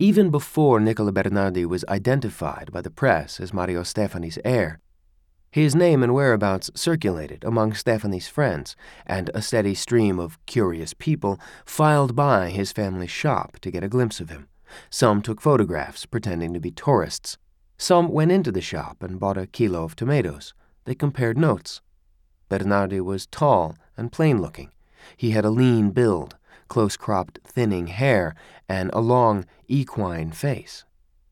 Even before Nicola Bernardi was identified by the press as Mario Stefani's heir, his name and whereabouts circulated among Stefani's friends, and a steady stream of curious people filed by his family's shop to get a glimpse of him. Some took photographs, pretending to be tourists. Some went into the shop and bought a kilo of tomatoes. They compared notes. Bernardi was tall and plain-looking. He had a lean build, close-cropped, thinning hair, and a long, equine face.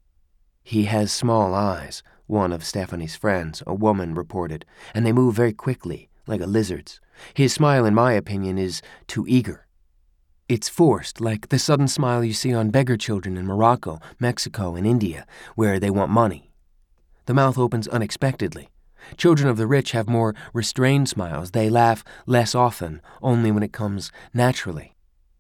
"He has small eyes," one of Stefani's friends, a woman, reported, "and they move very quickly, like a lizard's. His smile, in my opinion, is too eager. It's forced, like the sudden smile you see on beggar children in Morocco, Mexico, and India, where they want money. The mouth opens unexpectedly. Children of the rich have more restrained smiles. They laugh less often, only when it comes naturally."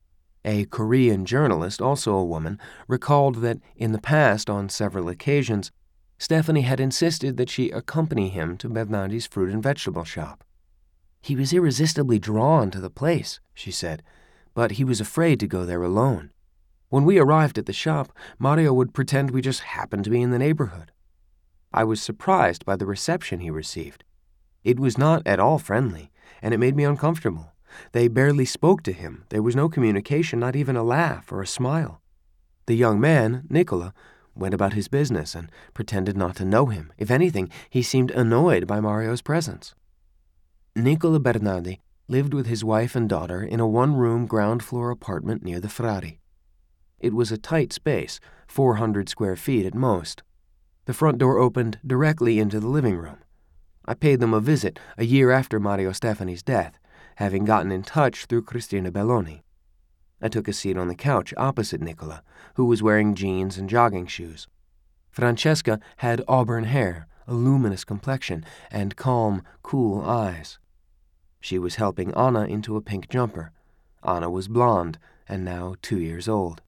A Korean journalist, also a woman, recalled that in the past, on several occasions, Stefani had insisted that she accompany him to Bernardi's fruit and vegetable shop. "He was irresistibly drawn to the place," she said, "but he was afraid to go there alone. When we arrived at the shop, Mario would pretend we just happened to be in the neighborhood. I was surprised by the reception he received. It was not at all friendly, and it made me uncomfortable. They barely spoke to him. There was no communication, not even a laugh or a smile. The young man, Nicola, went about his business and pretended not to know him. If anything, he seemed annoyed by Mario's presence." Nicola Bernardi lived with his wife and daughter in a one-room ground-floor apartment near the Frari. It was a tight space, 400 square feet at most. The front door opened directly into the living room. I paid them a visit a year after Mario Stefani's death, having gotten in touch through Cristina Belloni. I took a seat on the couch opposite Nicola, who was wearing jeans and jogging shoes. Francesca had auburn hair, a luminous complexion, and calm, cool eyes. She was helping Anna into a pink jumper. Anna was blonde and now 2 years old.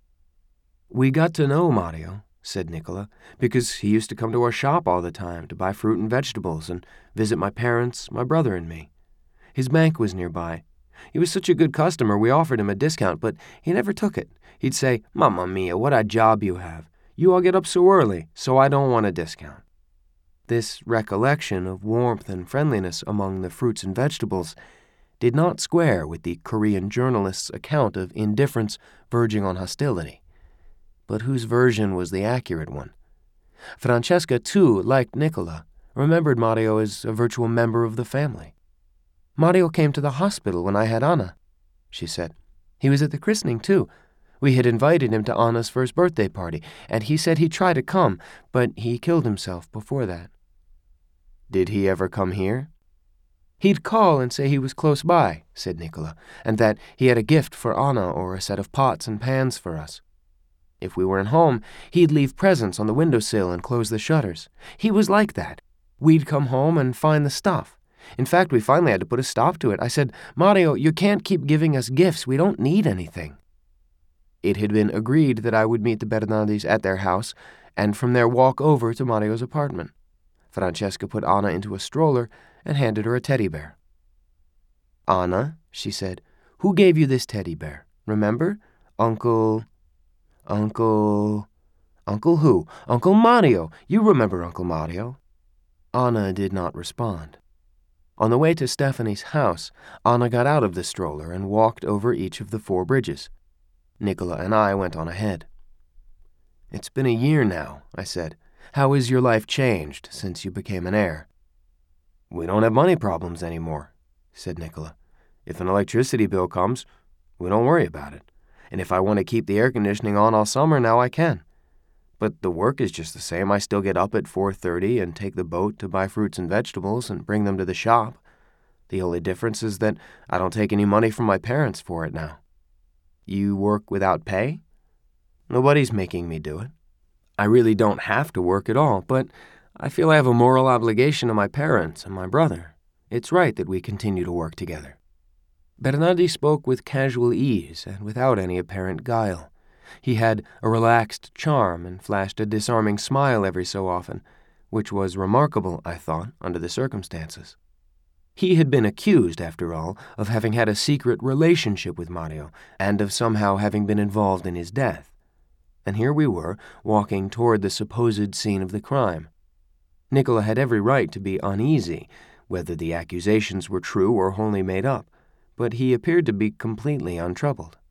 "We got to know Mario," said Nicola, "because he used to come to our shop all the time to buy fruit and vegetables and visit my parents, my brother, and me. His bank was nearby. He was such a good customer we offered him a discount, but he never took it. He'd say, 'Mamma mia, what a job you have. You all get up so early, so I don't want a discount.'" This recollection of warmth and friendliness among the fruits and vegetables did not square with the Korean journalist's account of indifference verging on hostility. But whose version was the accurate one? Francesca, too, like Nicola, remembered Mario as a virtual member of the family. "Mario came to the hospital when I had Anna," she said. "He was at the christening, too. We had invited him to Anna's first birthday party, and he said he'd try to come, but he killed himself before that." "Did he ever come here?" "He'd call and say he was close by," said Nicola, "and that he had a gift for Anna or a set of pots and pans for us. If we weren't home, he'd leave presents on the windowsill and close the shutters. He was like that. We'd come home and find the stuff. In fact, we finally had to put a stop to it. I said, 'Mario, you can't keep giving us gifts. We don't need anything.'" It had been agreed that I would meet the Bernardis at their house and from there walk over to Mario's apartment. Francesca put Anna into a stroller and handed her a teddy bear. "Anna," she said, "who gave you this teddy bear? Remember? Uncle who? Uncle Mario. You remember Uncle Mario." Anna did not respond. On the way to Stefani's house, Anna got out of the stroller and walked over each of the 4 bridges. Nicola and I went on ahead. "It's been a year now," I said. "How has your life changed since you became an heir?" "We don't have money problems anymore," said Nicola. "If an electricity bill comes, we don't worry about it. And if I want to keep the air conditioning on all summer now, I can. But the work is just the same. I still get up at 4:30 and take the boat to buy fruits and vegetables and bring them to the shop. The only difference is that I don't take any money from my parents for it now." "You work without pay?" "Nobody's making me do it. I really don't have to work at all, but I feel I have a moral obligation to my parents and my brother. It's right that we continue to work together." Bernardi spoke with casual ease and without any apparent guile. He had a relaxed charm and flashed a disarming smile every so often, which was remarkable, I thought, under the circumstances. He had been accused, after all, of having had a secret relationship with Mario and of somehow having been involved in his death. and here we were, walking toward the supposed scene of the crime. Nicola had every right to be uneasy, whether the accusations were true or wholly made up, but he appeared to be completely untroubled.